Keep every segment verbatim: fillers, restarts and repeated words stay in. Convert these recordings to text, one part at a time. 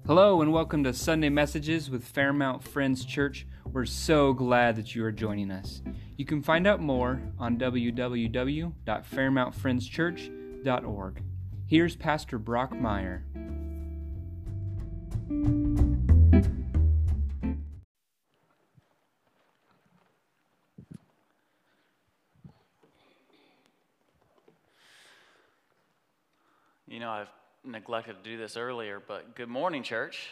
Hello and welcome to Sunday Messages with Fairmount Friends Church. We're so glad that you are joining us. You can find out more on w w w dot fairmount friends church dot org. Here's Pastor Brock Meyer. You know, I've neglected to do this earlier, but good morning, church.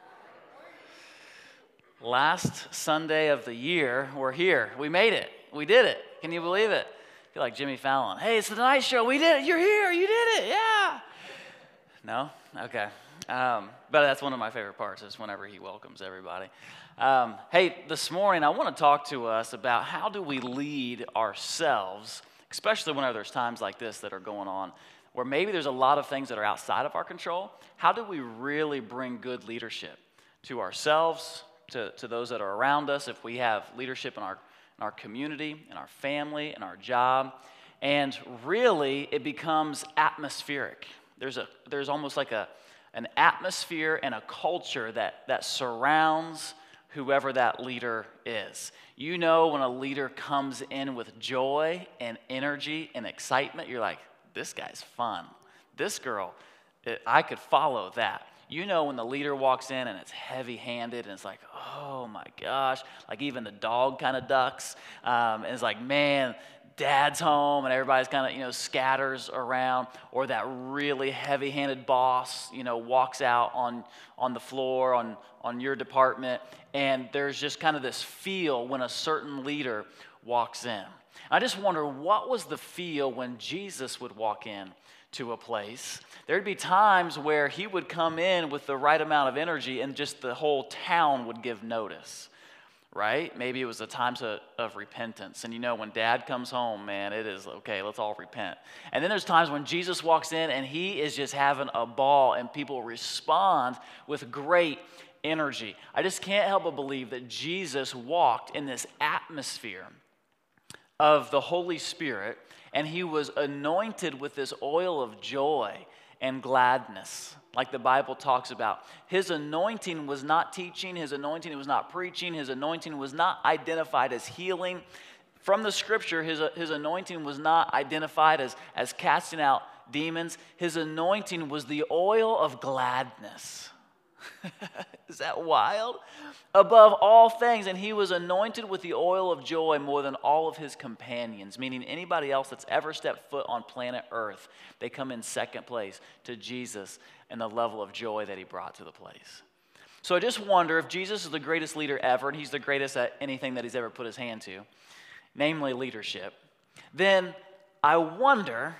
Last Sunday of the year, we're here. We made it. We did it. Can you believe it? I feel like Jimmy Fallon. Hey, it's the Tonight Show. We did it. You're here. You did it. Yeah. No? Okay. Um, but that's one of my favorite parts is whenever he welcomes everybody. Um, hey, this morning I want to talk to us about how do we lead ourselves, especially whenever there's times like this that are going on, where maybe there's a lot of things that are outside of our control. How do we really bring good leadership to ourselves, to, to those that are around us, if we have leadership in our, in our community, in our family, in our job? And really, it becomes atmospheric. There's a there's almost like a an atmosphere and a culture that, that surrounds whoever that leader is. You know when a leader comes in with joy and energy and excitement, you're like, this guy's fun. This girl, it, I could follow that. You know when the leader walks in and it's heavy-handed and it's like, oh my gosh, like even the dog kind of ducks. Um, and it's like, man, dad's home and everybody's kind of, you know, scatters around. Or that really heavy-handed boss, you know, walks out on, on the floor, on, on your department. And there's just kind of this feel when a certain leader walks in. I just wonder, what was the feel when Jesus would walk in to a place? There'd be times where he would come in with the right amount of energy and just the whole town would give notice, right? Maybe it was the times of, of repentance. And you know, when dad comes home, man, it is, okay, let's all repent. And then there's times when Jesus walks in and he is just having a ball and people respond with great energy. I just can't help but believe that Jesus walked in this atmosphere of the Holy Spirit, and he was anointed with this oil of joy and gladness, like the Bible talks about. His anointing was not teaching, his anointing was not preaching, his anointing was not identified as healing. From the scripture, his, his anointing was not identified as, as casting out demons. His anointing was the oil of gladness. Is that wild? Above all things, and he was anointed with the oil of joy more than all of his companions, meaning anybody else that's ever stepped foot on planet Earth. They come in second place to Jesus and the level of joy that he brought to the place. So I just wonder, if Jesus is the greatest leader ever, and he's the greatest at anything that he's ever put his hand to, namely leadership, then I wonder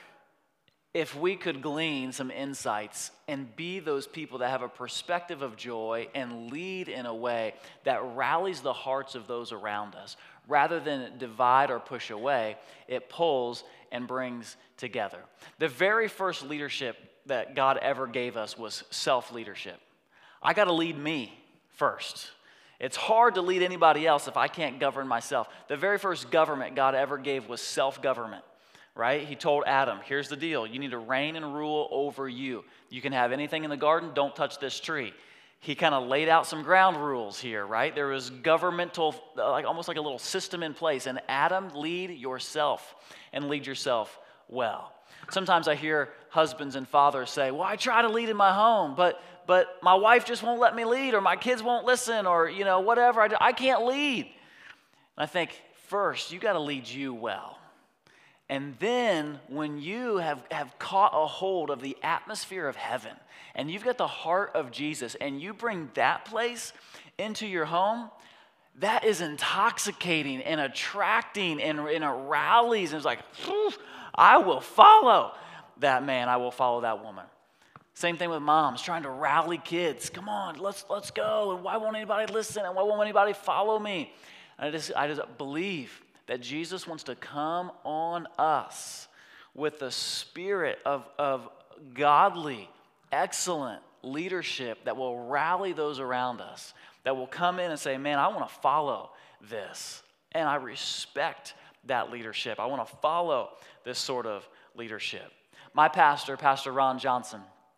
if we could glean some insights and be those people that have a perspective of joy and lead in a way that rallies the hearts of those around us. Rather than divide or push away, it pulls and brings together. The very first leadership that God ever gave us was self-leadership. I got to lead me first. It's hard to lead anybody else if I can't govern myself. The very first government God ever gave was self-government. Right? He told Adam, here's the deal. You need to reign and rule over you. You can have anything in the garden. Don't touch this tree. He kind of laid out some ground rules here, right? There was governmental, like almost like a little system in place. And Adam, lead yourself and lead yourself well. Sometimes I hear husbands and fathers say, well, I try to lead in my home, but but my wife just won't let me lead, or my kids won't listen, or, you know, whatever. I, I can't lead. And I think, first, you got to lead you well. And then when you have, have caught a hold of the atmosphere of heaven and you've got the heart of Jesus and you bring that place into your home, that is intoxicating and attracting and, and it rallies. And it's like, I will follow that man. I will follow that woman. Same thing with moms trying to rally kids. Come on, let's, let's go. And why won't anybody listen? And why won't anybody follow me? And I just, I just believe that Jesus wants to come on us with the spirit of, of godly, excellent leadership that will rally those around us, that will come in and say, man, I want to follow this. And I respect that leadership. I want to follow this sort of leadership. My pastor, Pastor Ron Johnson,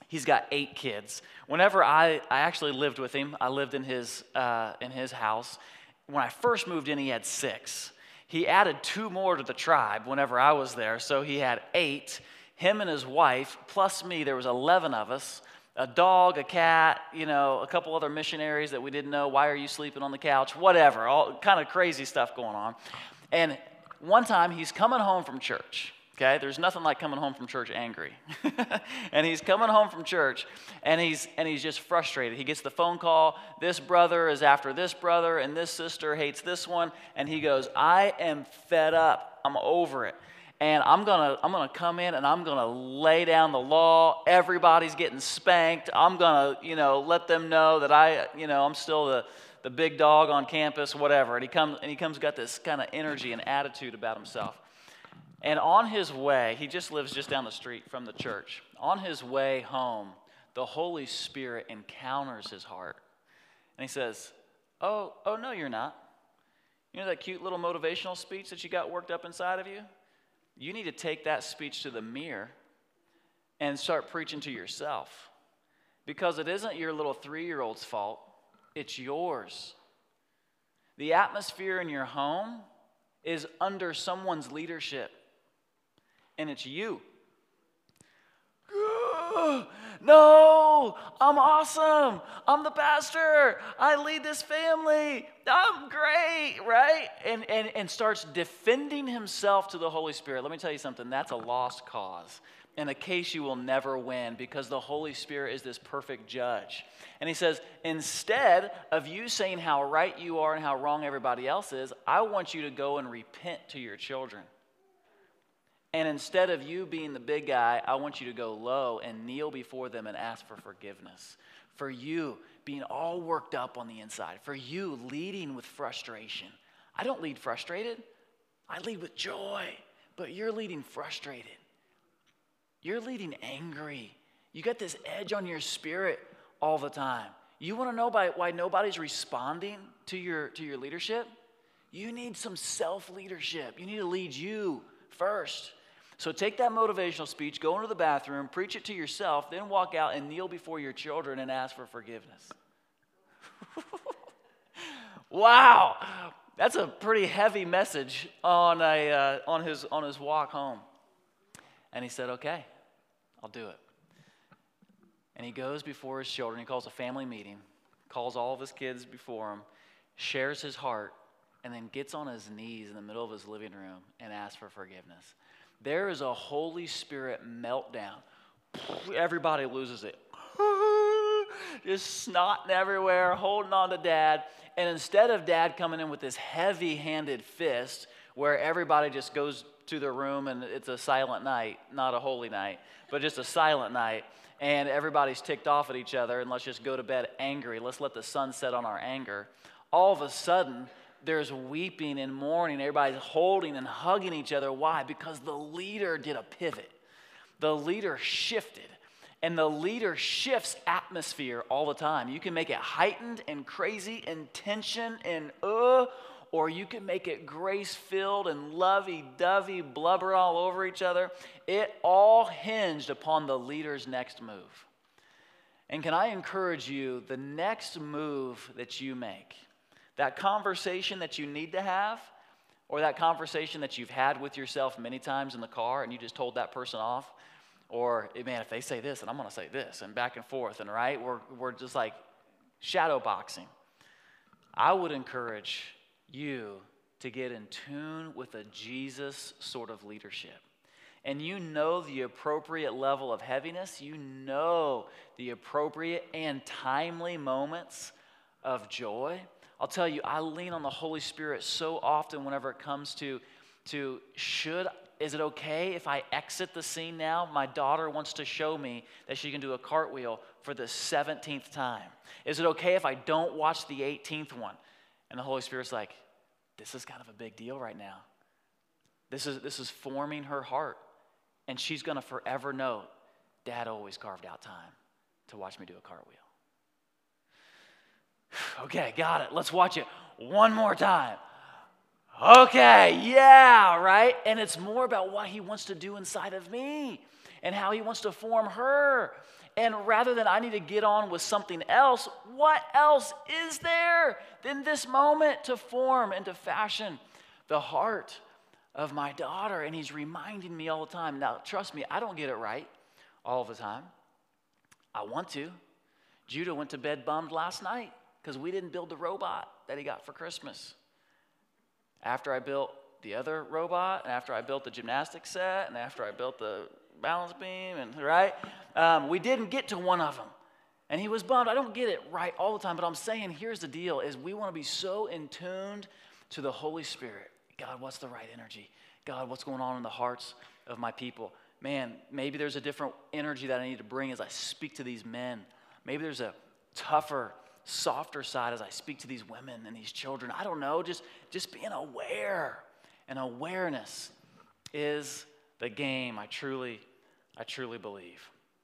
He's got eight kids. Whenever I, I actually lived with him, I lived in his, uh, in his house. When I first moved in, he had six. He added two more to the tribe whenever I was there, so he had eight. Him and his wife, plus me, there was eleven of us. A dog, a cat, you know, a couple other missionaries that we didn't know. Why are you sleeping on the couch? Whatever, all kind of crazy stuff going on. And one time, he's coming home from church. Okay, there's nothing like coming home from church angry. And he's coming home from church, and he's and he's just frustrated. He gets the phone call, this brother is after this brother, and this sister hates this one, and he goes, I am fed up. I'm over it. And I'm gonna I'm gonna come in and I'm gonna lay down the law. Everybody's getting spanked. I'm gonna, you know, let them know that I, you know, I'm still the, the big dog on campus, whatever. And he comes and he comes got this kind of energy and attitude about himself. And on his way, he just lives just down the street from the church. On his way home, the Holy Spirit encounters his heart. And he says, oh, oh no, you're not. You know that cute little motivational speech that you got worked up inside of you? You need to take that speech to the mirror and start preaching to yourself. Because it isn't your little three-year-old's fault. It's yours. The atmosphere in your home is under someone's leadership. And it's you. No, I'm awesome. I'm the pastor. I lead this family. I'm great, right? And, and, and starts defending himself to the Holy Spirit. Let me tell you something. That's a lost cause and a case you will never win because the Holy Spirit is this perfect judge. And he says, instead of you saying how right you are and how wrong everybody else is, I want you to go and repent to your children. And instead of you being the big guy, I want you to go low and kneel before them and ask for forgiveness. For you being all worked up on the inside. For you leading with frustration. I don't lead frustrated. I lead with joy. But you're leading frustrated. You're leading angry. You got this edge on your spirit all the time. You want to know by, why nobody's responding to your, to your leadership? You need some self-leadership. You need to lead you first. So take that motivational speech, go into the bathroom, preach it to yourself, then walk out and kneel before your children and ask for forgiveness. Wow, that's a pretty heavy message on a uh, on his on his walk home. And he said, "Okay, I'll do it." And he goes before his children. He calls a family meeting, calls all of his kids before him, shares his heart, and then gets on his knees in the middle of his living room and asks for forgiveness. There is a Holy Spirit meltdown. Everybody loses it. Just snotting everywhere, holding on to Dad. And instead of Dad coming in with this heavy-handed fist where everybody just goes to their room and it's a silent night, not a holy night, but just a silent night, and everybody's ticked off at each other, and let's just go to bed angry. Let's let the sun set on our anger. All of a sudden, there's weeping and mourning. Everybody's holding and hugging each other. Why? Because the leader did a pivot. The leader shifted. And the leader shifts atmosphere all the time. You can make it heightened and crazy and tension and uh, or you can make it grace-filled and lovey-dovey, blubber all over each other. It all hinged upon the leader's next move. And can I encourage you, the next move that you make, that conversation that you need to have, or that conversation that you've had with yourself many times in the car and you just told that person off, or, man, if they say this, then I'm going to say this, and back and forth, and right? We're, we're just like shadow boxing. I would encourage you to get in tune with a Jesus sort of leadership. And you know the appropriate level of heaviness. You know the appropriate and timely moments of joy. I'll tell you, I lean on the Holy Spirit so often whenever it comes to, to should, is it okay if I exit the scene now? My daughter wants to show me that she can do a cartwheel for the seventeenth time. Is it okay if I don't watch the eighteenth one? And the Holy Spirit's like, this is kind of a big deal right now. This is, this is forming her heart. And she's going to forever know, Dad always carved out time to watch me do a cartwheel. Okay, got it. Let's watch it one more time. Okay, yeah, right? And it's more about what he wants to do inside of me and how he wants to form her. And rather than I need to get on with something else, what else is there than this moment to form and to fashion the heart of my daughter? And he's reminding me all the time. Now, trust me, I don't get it right all the time. I want to. Judah went to bed bummed last night because we didn't build the robot that he got for Christmas. After I built the other robot, and after I built the gymnastics set, and after I built the balance beam, and right, um, we didn't get to one of them. And he was bummed. I don't get it right all the time, but I'm saying here's the deal, is we want to be so in tuned to the Holy Spirit. God, what's the right energy? God, what's going on in the hearts of my people? Man, maybe there's a different energy that I need to bring as I speak to these men. Maybe there's a tougher, softer side as I speak to these women and these children. I don't know, just, just being aware. And awareness is the game, I truly, I truly believe.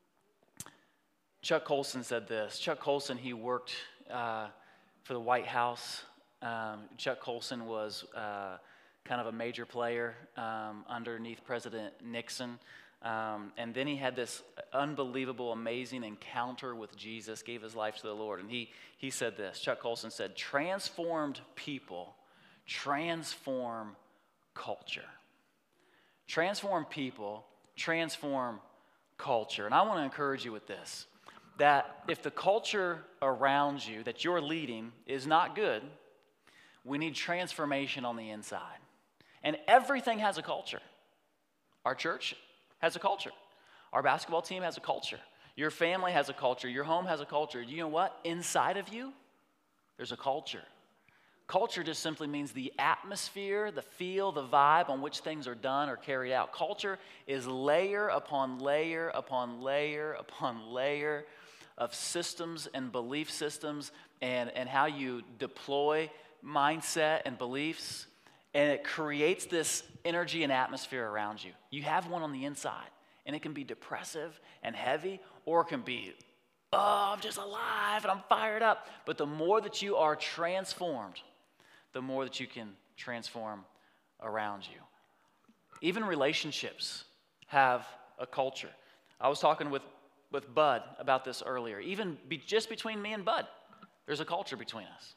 Chuck Colson said this. Chuck Colson, he worked uh, for the White House. Um, Chuck Colson was uh, kind of a major player um, underneath President Nixon. Um, and then he had this unbelievable, amazing encounter with Jesus, gave his life to the Lord. And he, he said this, Chuck Colson said, transformed people transform culture. Transform people, transform culture. And I want to encourage you with this, that if the culture around you that you're leading is not good, we need transformation on the inside. And everything has a culture. Our church has a culture. Our basketball team has a culture. Your family has a culture. Your home has a culture. You know what? Inside of you, there's a culture. Culture just simply means the atmosphere, the feel, the vibe on which things are done or carried out. Culture is layer upon layer upon layer upon layer of systems and belief systems and, and how you deploy mindset and beliefs. And it creates this energy and atmosphere around you. You have one on the inside, and it can be depressive and heavy, or it can be, oh, I'm just alive and I'm fired up. But the more that you are transformed, the more that you can transform around you. Even relationships have a culture. I was talking with, with Bud about this earlier. Even be, just between me and Bud, there's a culture between us.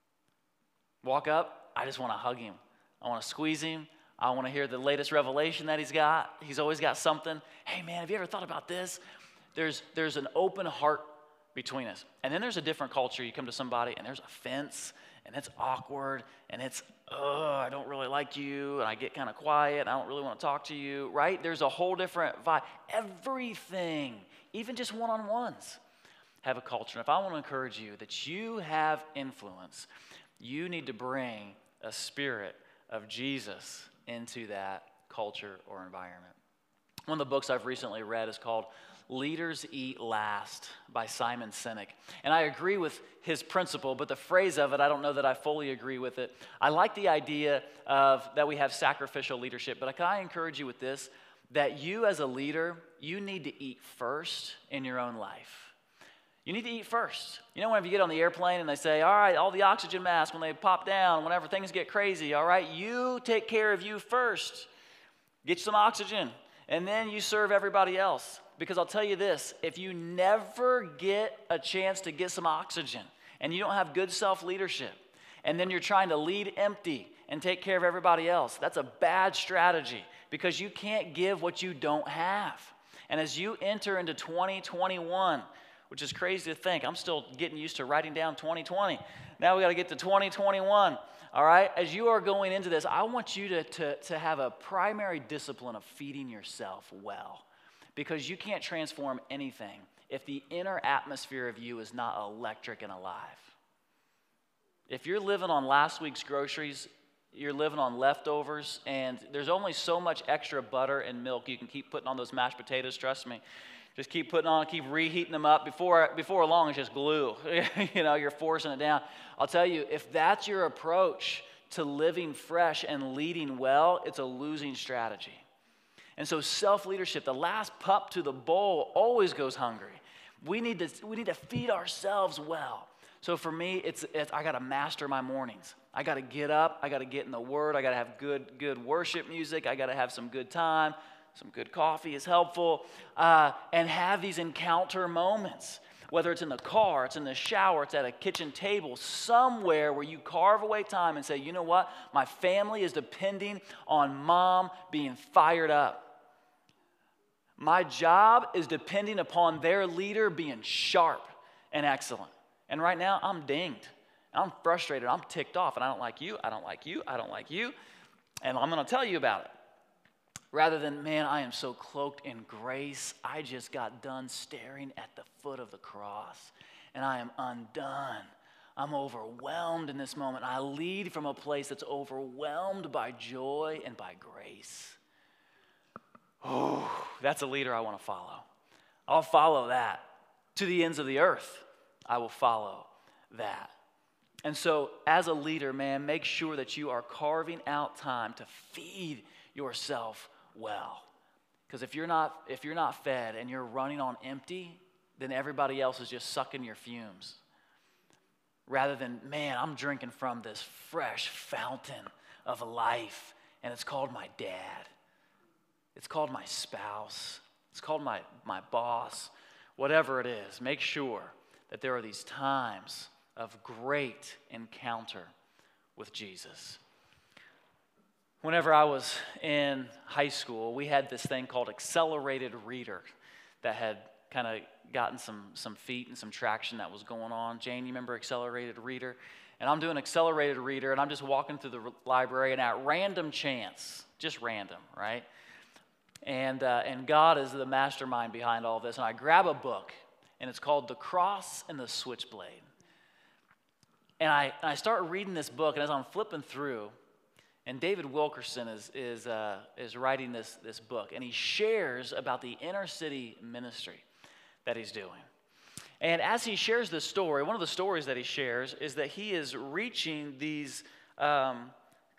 Walk up, I just want to hug him. I want to squeeze him. I want to hear the latest revelation that he's got. He's always got something. Hey, man, have you ever thought about this? There's, there's an open heart between us. And then there's a different culture. You come to somebody, and there's a fence, and it's awkward, and it's, oh, I don't really like you, and I get kind of quiet, and I don't really want to talk to you, right? There's a whole different vibe. Everything, even just one-on-ones, have a culture. And if I want to encourage you that you have influence, you need to bring a spirit of Jesus into that culture or environment. One of the books I've recently read is called Leaders Eat Last by Simon Sinek. And I agree with his principle, but the phrase of it, I don't know that I fully agree with it. I like the idea of that we have sacrificial leadership, but can I encourage you with this, that you as a leader, you need to eat first in your own life. You need to eat first. You know, whenever you get on the airplane and they say, all right, all the oxygen masks, when they pop down, whenever things get crazy, all right, you take care of you first. Get some oxygen, and then you serve everybody else. Because I'll tell you this, if you never get a chance to get some oxygen and you don't have good self-leadership, and then you're trying to lead empty and take care of everybody else, that's a bad strategy because you can't give what you don't have. And as you enter into twenty twenty-one, which is crazy to think. I'm still getting used to writing down twenty twenty. Now we got to get to twenty twenty-one, all right? As you are going into this, I want you to, to, to have a primary discipline of feeding yourself well, because you can't transform anything if the inner atmosphere of you is not electric and alive. If you're living on last week's groceries, you're living on leftovers, and there's only so much extra butter and milk you can keep putting on those mashed potatoes, trust me. Just keep putting on, keep reheating them up. Before, before long, it's just glue. You know, you're forcing it down. I'll tell you, if that's your approach to living fresh and leading well, it's a losing strategy. And so self-leadership, the last pup to the bowl always goes hungry. We need to, we need to feed ourselves well So for me, it's, it's I got to master my mornings. I got to get up. I got to get in the Word. I got to have good, good worship music. I got to have some good time. Some good coffee is helpful. Uh, and have these encounter moments. Whether it's in the car, it's in the shower, it's at a kitchen table, somewhere where you carve away time and say, you know what? My family is depending on mom being fired up. My job is depending upon their leader being sharp and excellent. And right now, I'm dinged. I'm frustrated. I'm ticked off. And I don't like you. I don't like you. I don't like you. And I'm going to tell you about it. Rather than, man, I am so cloaked in grace. I just got done staring at the foot of the cross. And I am undone. I'm overwhelmed in this moment. I lead from a place that's overwhelmed by joy and by grace. Oh, that's a leader I want to follow. I'll follow that. To the ends of the earth, I will follow that. And so, as a leader, man, make sure that you are carving out time to feed yourself well. Because if you're not if you're not fed and you're running on empty, then everybody else is just sucking your fumes. Rather than, man, I'm drinking from this fresh fountain of life, and it's called my dad. It's called my spouse. It's called my, my boss. Whatever it is, make sure that there are these times of great encounter with Jesus. Whenever I was in high school, we had this thing called Accelerated Reader that had kind of gotten some, some feet and some traction that was going on. Jane, you remember Accelerated Reader? And I'm doing Accelerated Reader, and I'm just walking through the library, and at random chance, just random, right? And, uh, and God is the mastermind behind all of this. And I grab a book, and it's called The Cross and the Switchblade. And I, I start reading this book, and as I'm flipping through, and David Wilkerson is, is, uh, is writing this, this book, and he shares about the inner city ministry that he's doing. And as he shares this story, one of the stories that he shares is that he is reaching these, um,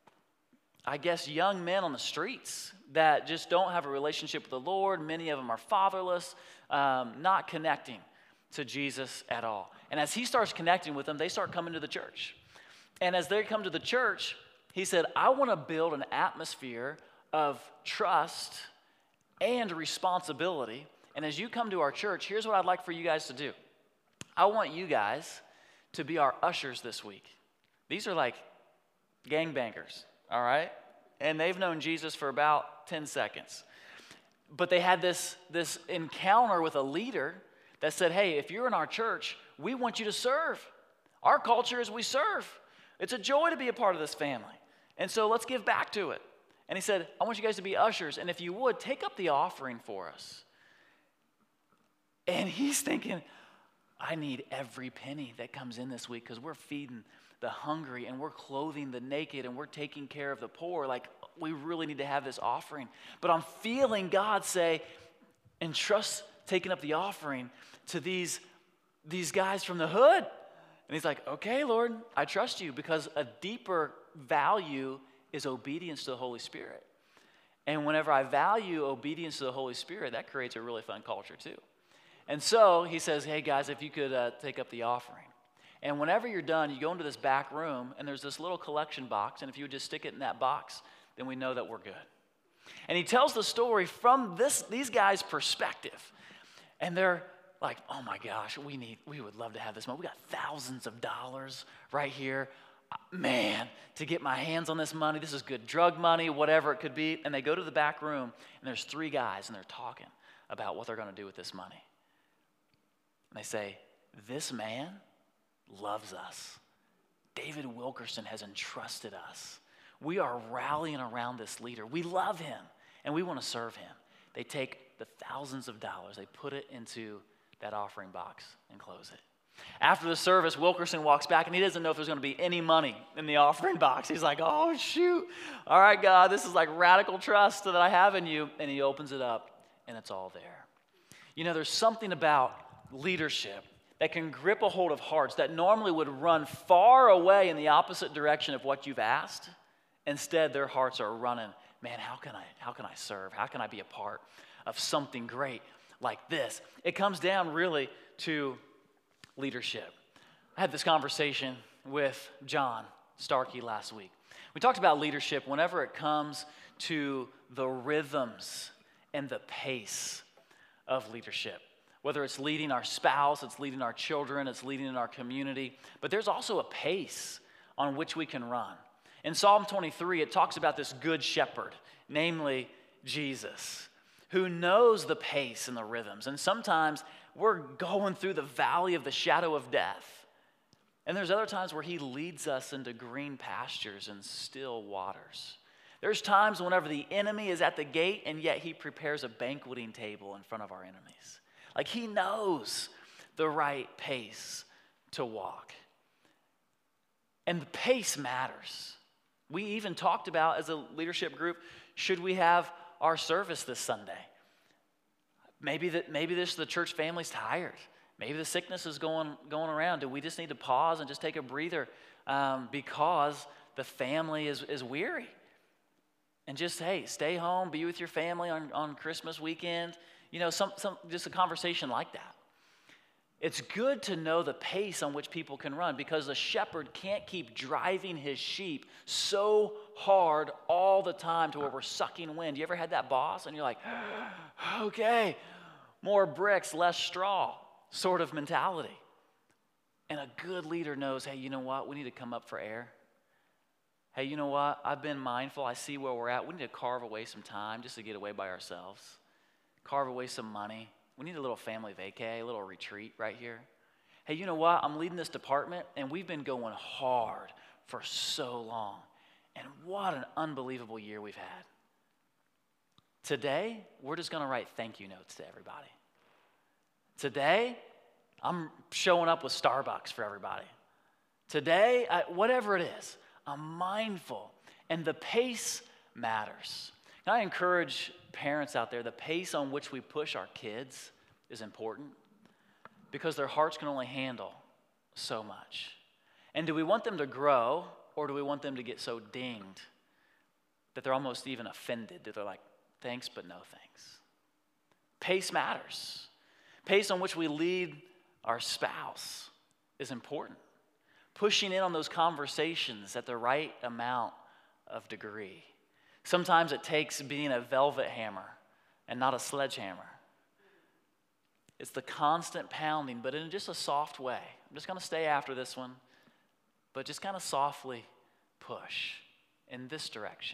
I guess, young men on the streets that just don't have a relationship with the Lord. Many of them are fatherless, um, not connecting to Jesus at all. And as he starts connecting with them, they start coming to the church. And as they come to the church, he said, I want to build an atmosphere of trust and responsibility. And as you come to our church, here's what I'd like for you guys to do. I want you guys to be our ushers this week. These are like gangbangers, all right? And they've known Jesus for about ten seconds. But they had this, this encounter with a leader that said, hey, if you're in our church, we want you to serve. Our culture is we serve. It's a joy to be a part of this family. And so let's give back to it. And he said, I want you guys to be ushers. And if you would, take up the offering for us. And he's thinking, I need every penny that comes in this week because we're feeding the hungry and we're clothing the naked and we're taking care of the poor. Like, we really need to have this offering. But I'm feeling God say, entrust taking up the offering to these, these guys from the hood. And he's like, okay, Lord, I trust you, because a deeper value is obedience to the Holy Spirit. And whenever I value obedience to the Holy Spirit, that creates a really fun culture too. And so he says, hey guys, if you could uh, take up the offering. And whenever you're done, you go into this back room, and there's this little collection box, and if you would just stick it in that box, then we know that we're good. And he tells the story from this these guys' perspective. And they're like, oh my gosh, we need, we would love to have this money. We got thousands of dollars right here. Man, to get my hands on this money, this is good drug money, whatever it could be. And they go to the back room, and there's three guys, and they're talking about what they're going to do with this money. And they say, this man loves us. David Wilkerson has entrusted us. We are rallying around this leader. We love him, and we want to serve him. They take the thousands of dollars, they put it into that offering box and close it. After the service, Wilkerson walks back, and he doesn't know if there's going to be any money in the offering box. He's like, oh, shoot. All right, God, this is like radical trust that I have in you. And he opens it up, and it's all there. You know, there's something about leadership that can grip a hold of hearts that normally would run far away in the opposite direction of what you've asked. Instead, their hearts are running, man, how can I, how can I serve? How can I be a part of something great like this? It comes down really to leadership. I had this conversation with John Starkey last week. We talked about leadership whenever it comes to the rhythms and the pace of leadership. Whether it's leading our spouse, it's leading our children, it's leading in our community. But there's also a pace on which we can run. In Psalm twenty-three, it talks about this good shepherd, namely Jesus, who knows the pace and the rhythms. And sometimes we're going through the valley of the shadow of death. And there's other times where he leads us into green pastures and still waters. There's times whenever the enemy is at the gate and yet he prepares a banqueting table in front of our enemies. Like he knows the right pace to walk. And the pace matters. We even talked about as a leadership group, should we have our service this Sunday? Maybe that maybe this the church family's tired. Maybe the sickness is going going around. Do we just need to pause and just take a breather um, because the family is, is weary? And just, hey, stay home, be with your family on, on Christmas weekend. You know, some some just a conversation like that. It's good to know the pace on which people can run because a shepherd can't keep driving his sheep so hard all the time to where we're sucking wind. You ever had that boss and you're like, okay, more bricks, less straw sort of mentality. And a good leader knows, hey, you know what? We need to come up for air. Hey, you know what? I've been mindful. I see where we're at. We need to carve away some time just to get away by ourselves. Carve away some money. We need a little family vacay, a little retreat right here. Hey, you know what? I'm leading this department, and we've been going hard for so long. And what an unbelievable year we've had. Today, we're just going to write thank you notes to everybody. Today, I'm showing up with Starbucks for everybody. Today, I, whatever it is, I'm mindful. And the pace matters. And I encourage parents out there, the pace on which we push our kids is important because their hearts can only handle so much. And do we want them to grow or do we want them to get so dinged that they're almost even offended, that they're like, thanks, but no thanks? Pace matters. Pace on which we lead our spouse is important. Pushing in on those conversations at the right amount of degree. Sometimes it takes being a velvet hammer and not a sledgehammer. It's the constant pounding, but in just a soft way. I'm just going to stay after this one, but just kind of softly push in this direction.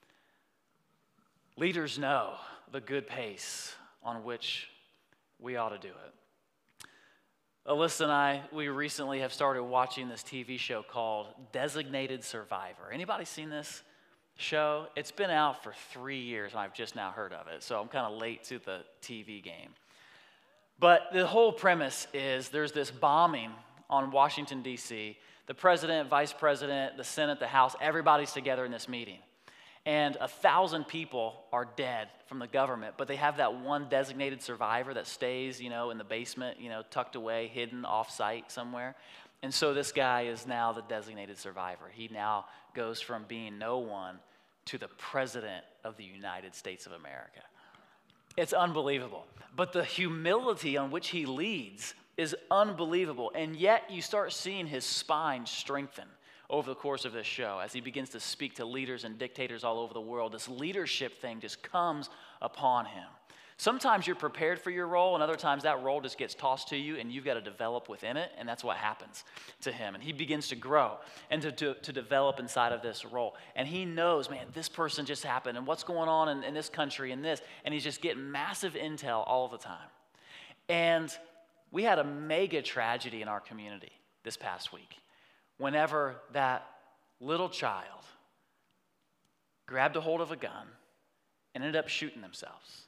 Leaders know the good pace on which we ought to do it. Alyssa and I, we recently have started watching this T V show called Designated Survivor. Anybody seen this show? It's been out for three years, and I've just now heard of it, so I'm kind of late to the T V game. But the whole premise is there's this bombing on Washington, D C The president, vice president, the Senate, the House, everybody's together in this meeting. And a thousand people are dead from the government, but they have that one designated survivor that stays, you know, in the basement, you know, tucked away, hidden off-site somewhere. And so this guy is now the designated survivor. He now goes from being no one to the president of the United States of America. It's unbelievable. But the humility on which he leads is unbelievable. And yet you start seeing his spine strengthen over the course of this show as he begins to speak to leaders and dictators all over the world. This leadership thing just comes upon him. Sometimes you're prepared for your role, and other times that role just gets tossed to you, and you've got to develop within it, and that's what happens to him. And he begins to grow and to, to, to develop inside of this role. And he knows, man, this person just happened, and what's going on in, in this country and this, and he's just getting massive intel all the time. And we had a mega tragedy in our community this past week. Whenever that little child grabbed a hold of a gun and ended up shooting themselves.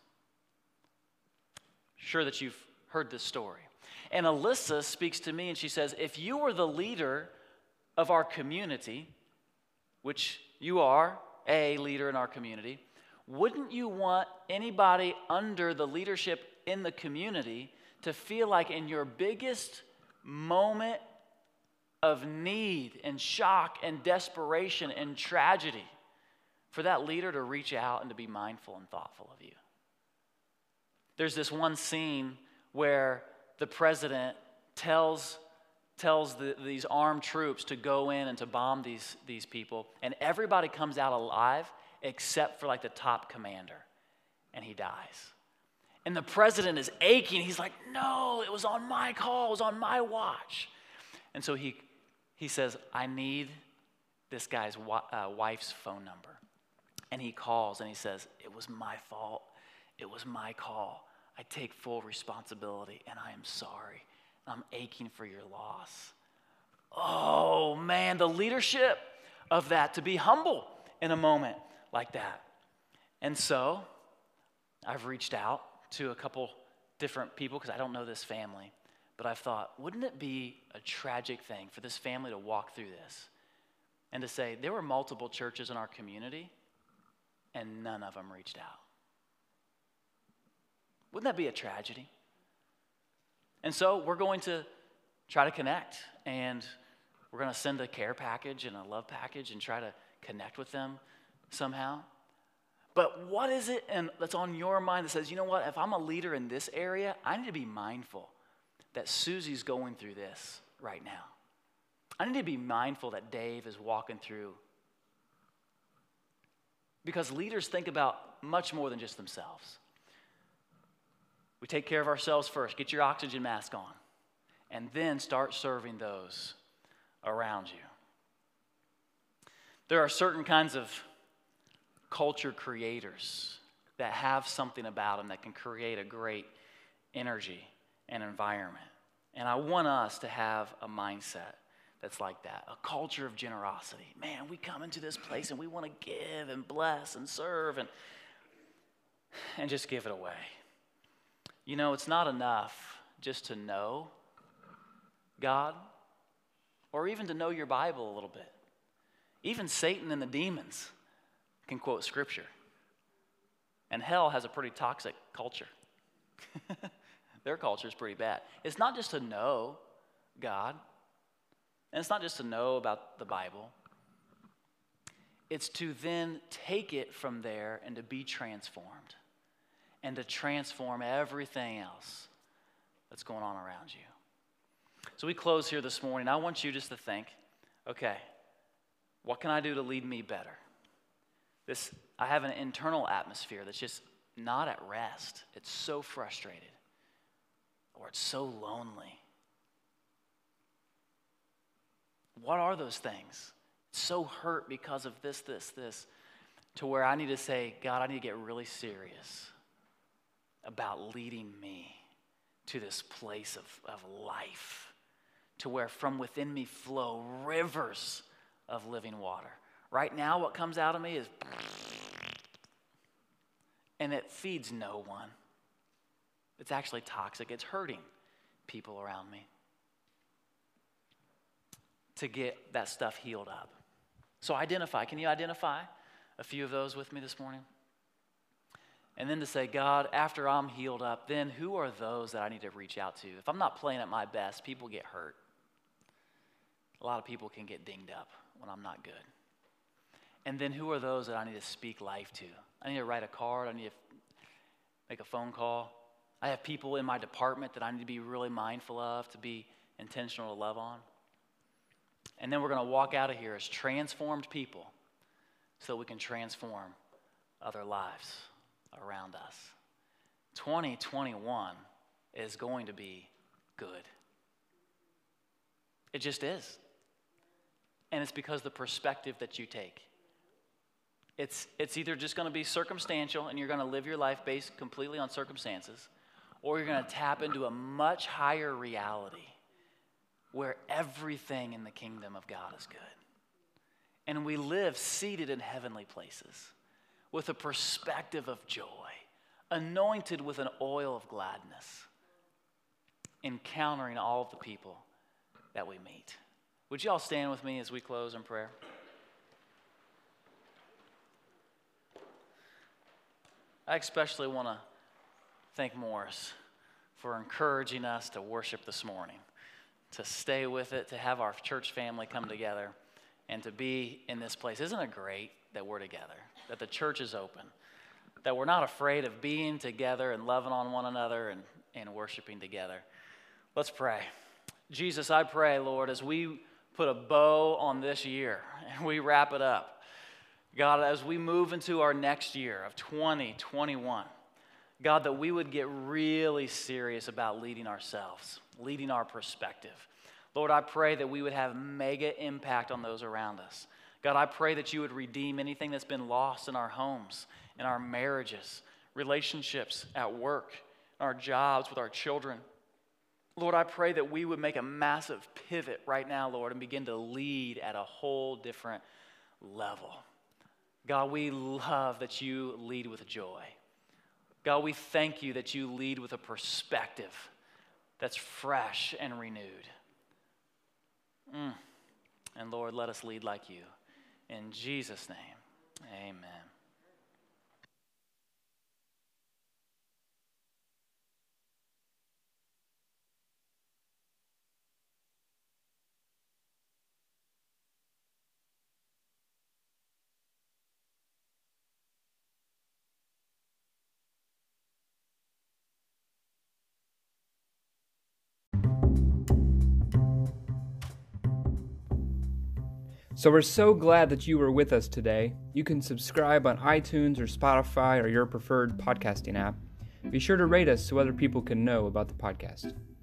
Sure that you've heard this story. And Alyssa speaks to me and she says, if you were the leader of our community, which you are a leader in our community, wouldn't you want anybody under the leadership in the community to feel like in your biggest moment of need and shock and desperation and tragedy, for that leader to reach out and to be mindful and thoughtful of you? There's this one scene where the president tells tells the, these armed troops to go in and to bomb these, these people, and everybody comes out alive except for like the top commander, and he dies. And the president is aching. He's like, no, it was on my call. It was on my watch. And so he, he says, I need this guy's uh, wife's phone number. And he calls and he says, it was my fault. It was my call. I take full responsibility and I am sorry. I'm aching for your loss. Oh man, the leadership of that, to be humble in a moment like that. And so I've reached out to a couple different people because I don't know this family, but I've thought, wouldn't it be a tragic thing for this family to walk through this and to say, there were multiple churches in our community and none of them reached out? Wouldn't that be a tragedy? And so we're going to try to connect, and we're going to send a care package and a love package and try to connect with them somehow. But what is it and that's on your mind that says, you know what, if I'm a leader in this area, I need to be mindful that Susie's going through this right now. I need to be mindful that Dave is walking through. Because leaders think about much more than just themselves. We take care of ourselves first. Get your oxygen mask on. And then start serving those around you. There are certain kinds of culture creators that have something about them that can create a great energy and environment. And I want us to have a mindset that's like that, a culture of generosity. Man, we come into this place and we want to give and bless and serve and, and just give it away. You know, it's not enough just to know God or even to know your Bible a little bit. Even Satan and the demons can quote Scripture. And hell has a pretty toxic culture. Their culture is pretty bad. It's not just to know God, and it's not just to know about the Bible. It's to then take it from there and to be transformed and to transform everything else that's going on around you. So we close here this morning. I want you just to think, okay, what can I do to lead me better? This, I have an internal atmosphere that's just not at rest. It's so frustrated, or it's so lonely. What are those things? It's so hurt because of this, this, this, to where I need to say, God, I need to get really serious about leading me to this place of, of life, to where from within me flow rivers of living water. Right now, what comes out of me is, and it feeds no one. It's actually toxic. It's hurting people around me. To get that stuff healed up. So identify. Can you identify a few of those with me this morning? And then to say, God, after I'm healed up, then who are those that I need to reach out to? If I'm not playing at my best, people get hurt. A lot of people can get dinged up when I'm not good. And then who are those that I need to speak life to? I need to write a card. I need to make a phone call. I have people in my department that I need to be really mindful of, to be intentional to love on. And then we're going to walk out of here as transformed people so we can transform other lives around us. twenty twenty-one is going to be good. It just is. And it's because of the perspective that you take. It's, it's either just going to be circumstantial and you're going to live your life based completely on circumstances, or you're going to tap into a much higher reality where everything in the kingdom of God is good. And we live seated in heavenly places with a perspective of joy, anointed with an oil of gladness, encountering all of the people that we meet. Would you all stand with me as we close in prayer? I especially want to thank Morris for encouraging us to worship this morning, to stay with it, to have our church family come together, and to be in this place. Isn't it great that we're together, that the church is open, that we're not afraid of being together and loving on one another and, and worshiping together? Let's pray. Jesus, I pray, Lord, as we put a bow on this year and we wrap it up, God, as we move into our next year of twenty twenty-one, God, that we would get really serious about leading ourselves, leading our perspective. Lord, I pray that we would have mega impact on those around us. God, I pray that you would redeem anything that's been lost in our homes, in our marriages, relationships at work, our jobs, with our children. Lord, I pray that we would make a massive pivot right now, Lord, and begin to lead at a whole different level. God, we love that you lead with joy. God, we thank you that you lead with a perspective that's fresh and renewed. Mm. And Lord, let us lead like you. In Jesus' name, amen. So we're so glad that you were with us today. You can subscribe on iTunes or Spotify or your preferred podcasting app. Be sure to rate us so other people can know about the podcast.